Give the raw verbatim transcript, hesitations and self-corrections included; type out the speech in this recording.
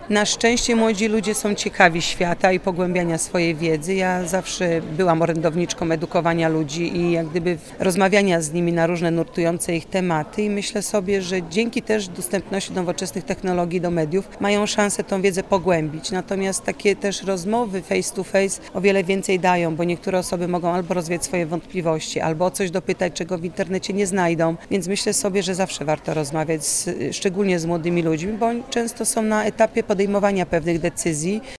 Na szczęście młodzi ludzie są ciekawi świata i pogłębiania swojej wiedzy. Ja zawsze byłam orędowniczką edukowania ludzi i jak gdyby rozmawiania z nimi na różne nurtujące ich tematy i myślę sobie, że dzięki też dostępności nowoczesnych technologii do mediów mają szansę tą wiedzę pogłębić. Natomiast takie też rozmowy face to face o wiele więcej dają, bo niektóre osoby mogą albo rozwiać swoje wątpliwości, albo o coś dopytać, czego w internecie nie znajdą. Więc myślę sobie, że zawsze warto rozmawiać, z, szczególnie z młodymi ludźmi, bo oni często są na etapie podejmowania pewnych decyzji.